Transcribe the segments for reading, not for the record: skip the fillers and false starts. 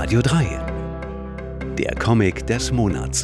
Radio 3. Der Comic des Monats.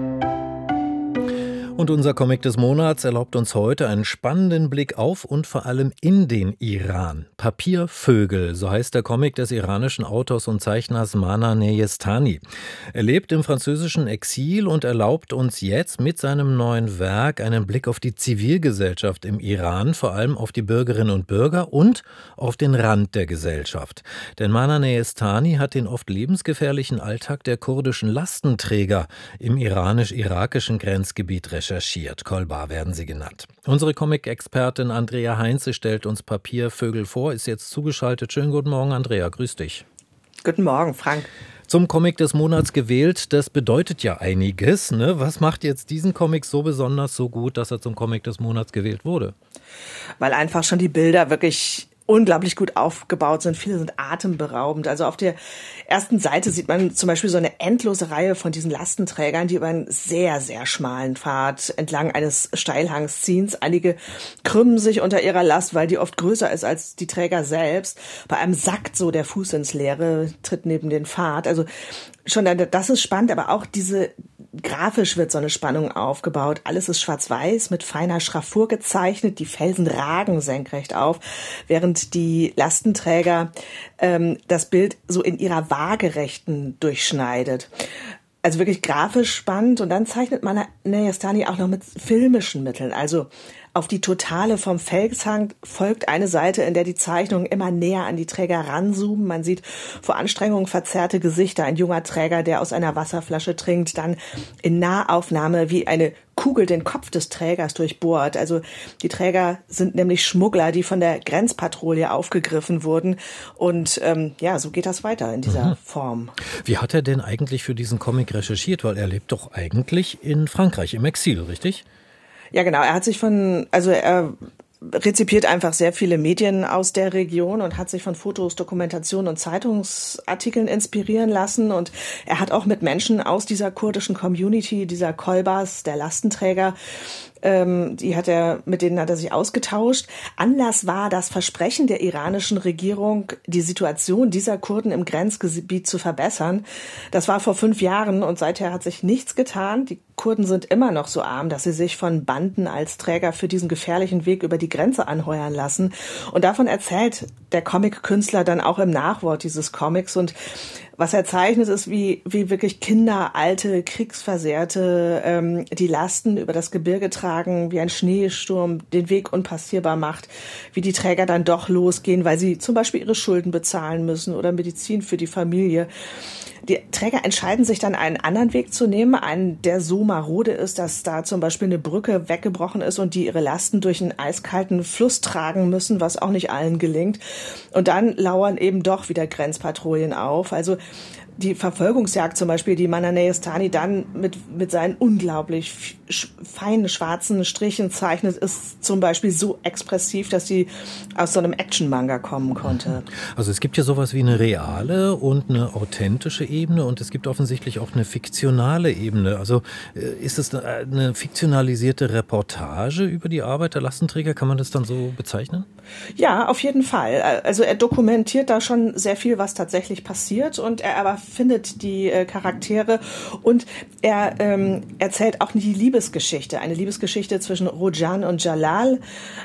Und unser Comic des Monats erlaubt uns heute einen spannenden Blick auf und vor allem in den Iran. Papiervögel, so heißt der Comic des iranischen Autors und Zeichners Mana Neyestani. Er lebt im französischen Exil und erlaubt uns jetzt mit seinem neuen Werk einen Blick auf die Zivilgesellschaft im Iran, vor allem auf die Bürgerinnen und Bürger und auf den Rand der Gesellschaft. Denn Mana Neyestani hat den oft lebensgefährlichen Alltag der kurdischen Lastenträger im iranisch-irakischen Grenzgebiet recherchiert. Kolbar werden sie genannt. Unsere Comic-Expertin Andrea Heinze stellt uns Papiervögel vor, ist jetzt zugeschaltet. Schönen guten Morgen, Andrea, grüß dich. Guten Morgen, Frank. Zum Comic des Monats gewählt, das bedeutet ja einiges, ne? Was macht jetzt diesen Comic so besonders, so gut, dass er zum Comic des Monats gewählt wurde? Weil einfach schon die Bilder wirklich unglaublich gut aufgebaut sind. Viele sind atemberaubend. Also auf der ersten Seite sieht man zum Beispiel so eine endlose Reihe von diesen Lastenträgern, die über einen sehr, sehr schmalen Pfad entlang eines Steilhangs ziehen. Einige krümmen sich unter ihrer Last, weil die oft größer ist als die Träger selbst. Bei einem sackt so der Fuß ins Leere, tritt neben den Pfad. Also schon das ist spannend, aber auch grafisch wird so eine Spannung aufgebaut. Alles ist schwarz-weiß mit feiner Schraffur gezeichnet. Die Felsen ragen senkrecht auf, während die Lastenträger das Bild so in ihrer Waagerechten durchschneidet. Also wirklich grafisch spannend. Und dann zeichnet man Neyestani auch noch mit filmischen Mitteln. Also auf die Totale vom Felshang folgt eine Seite, in der die Zeichnungen immer näher an die Träger ranzoomen. Man sieht vor Anstrengung verzerrte Gesichter. Ein junger Träger, der aus einer Wasserflasche trinkt, dann in Nahaufnahme wie eine Kugel den Kopf des Trägers durchbohrt. Also die Träger sind nämlich Schmuggler, die von der Grenzpatrouille aufgegriffen wurden. Und so geht das weiter in dieser Form. Wie hat er denn eigentlich für diesen Comic recherchiert? Weil er lebt doch eigentlich in Frankreich, im Exil, richtig? Ja, genau. Er rezipiert einfach sehr viele Medien aus der Region und hat sich von Fotos, Dokumentationen und Zeitungsartikeln inspirieren lassen. Und er hat auch mit Menschen aus dieser kurdischen Community, dieser Kolbas, der Lastenträger, mit denen hat er sich ausgetauscht. Anlass war das Versprechen der iranischen Regierung, die Situation dieser Kurden im Grenzgebiet zu verbessern. Das war vor 5 Jahren und seither hat sich nichts getan. Die Kurden sind immer noch so arm, dass sie sich von Banden als Träger für diesen gefährlichen Weg über die Grenze anheuern lassen. Und davon erzählt der Comic-Künstler dann auch im Nachwort dieses Comics. Und was er zeichnet, ist, wie wirklich Kinder, alte, Kriegsversehrte die Lasten über das Gebirge tragen, wie ein Schneesturm den Weg unpassierbar macht, wie die Träger dann doch losgehen, weil sie zum Beispiel ihre Schulden bezahlen müssen oder Medizin für die Familie. Die Träger entscheiden sich dann, einen anderen Weg zu nehmen, einen, der so marode ist, dass da zum Beispiel eine Brücke weggebrochen ist und die ihre Lasten durch einen eiskalten Fluss tragen müssen, was auch nicht allen gelingt. Und dann lauern eben doch wieder Grenzpatrouillen auf. Also die Verfolgungsjagd zum Beispiel, die Mana Neyestani dann mit seinen unglaublich feinen schwarzen Strichen zeichnet, ist zum Beispiel so expressiv, dass sie aus so einem Action-Manga kommen konnte. Also es gibt ja sowas wie eine reale und eine authentische Ebene und es gibt offensichtlich auch eine fiktionale Ebene. Also ist es eine fiktionalisierte Reportage über die Arbeit der Lastenträger? Kann man das dann so bezeichnen? Ja, auf jeden Fall. Also er dokumentiert da schon sehr viel, was tatsächlich passiert und er aber findet die Charaktere und er erzählt auch die Liebesgeschichte, eine Liebesgeschichte zwischen Rojan und Jalal.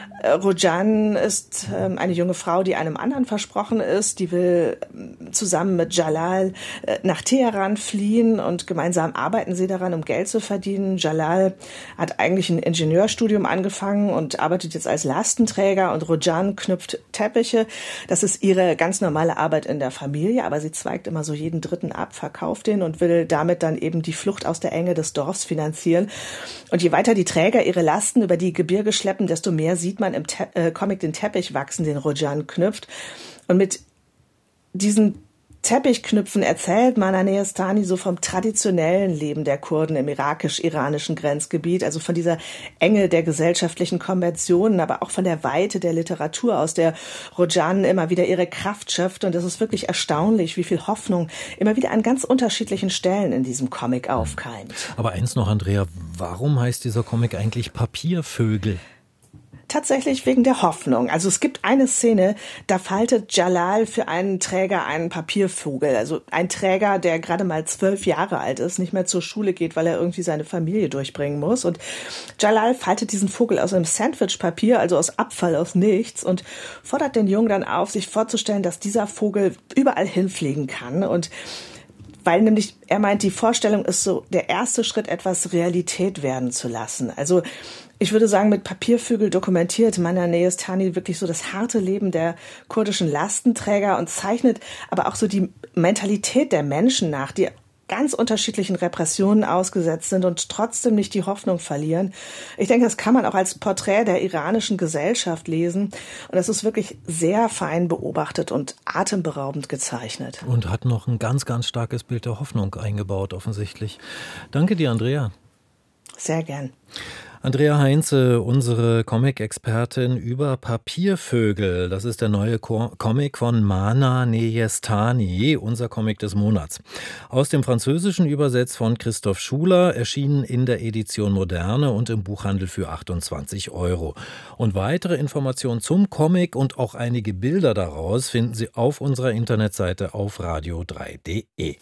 Rojan ist eine junge Frau, die einem anderen versprochen ist. Die will zusammen mit Jalal nach Teheran fliehen und gemeinsam arbeiten sie daran, um Geld zu verdienen. Jalal hat eigentlich ein Ingenieurstudium angefangen und arbeitet jetzt als Lastenträger und Rojan knüpft Teppiche. Das ist ihre ganz normale Arbeit in der Familie, aber sie zweigt immer so jeden Dritten ab, verkauft den und will damit dann eben die Flucht aus der Enge des Dorfs finanzieren. Und je weiter die Träger ihre Lasten über die Gebirge schleppen, desto mehr sieht man im Comic den Teppich wachsen, den Rojan knüpft. Und mit diesen Teppichknüpfen erzählt Mana Neyestani so vom traditionellen Leben der Kurden im irakisch-iranischen Grenzgebiet, also von dieser Enge der gesellschaftlichen Konventionen, aber auch von der Weite der Literatur, aus der Rojan immer wieder ihre Kraft schöpft. Und es ist wirklich erstaunlich, wie viel Hoffnung immer wieder an ganz unterschiedlichen Stellen in diesem Comic aufkeimt. Aber eins noch, Andrea, warum heißt dieser Comic eigentlich Papiervögel? Tatsächlich wegen der Hoffnung. Also es gibt eine Szene, da faltet Jalal für einen Träger einen Papiervogel. Also ein Träger, der gerade mal 12 Jahre alt ist, nicht mehr zur Schule geht, weil er irgendwie seine Familie durchbringen muss. Und Jalal faltet diesen Vogel aus einem Sandwichpapier, also aus Abfall, aus nichts, und fordert den Jungen dann auf, sich vorzustellen, dass dieser Vogel überall hinfliegen kann. Und weil nämlich, er meint, die Vorstellung ist so der erste Schritt, etwas Realität werden zu lassen. Also ich würde sagen, mit Papiervögel dokumentiert Mana Neyestani wirklich so das harte Leben der kurdischen Lastenträger und zeichnet aber auch so die Mentalität der Menschen nach, die ganz unterschiedlichen Repressionen ausgesetzt sind und trotzdem nicht die Hoffnung verlieren. Ich denke, das kann man auch als Porträt der iranischen Gesellschaft lesen. Und das ist wirklich sehr fein beobachtet und atemberaubend gezeichnet. Und hat noch ein ganz, ganz starkes Bild der Hoffnung eingebaut, offensichtlich. Danke dir, Andrea. Sehr gern. Andrea Heinze, unsere Comic-Expertin über Papiervögel. Das ist der neue Comic von Mana Neyestani, unser Comic des Monats. Aus dem Französischen übersetzt von Christoph Schuler, erschienen in der Edition Moderne und im Buchhandel für 28 €. Und weitere Informationen zum Comic und auch einige Bilder daraus finden Sie auf unserer Internetseite auf radio3.de.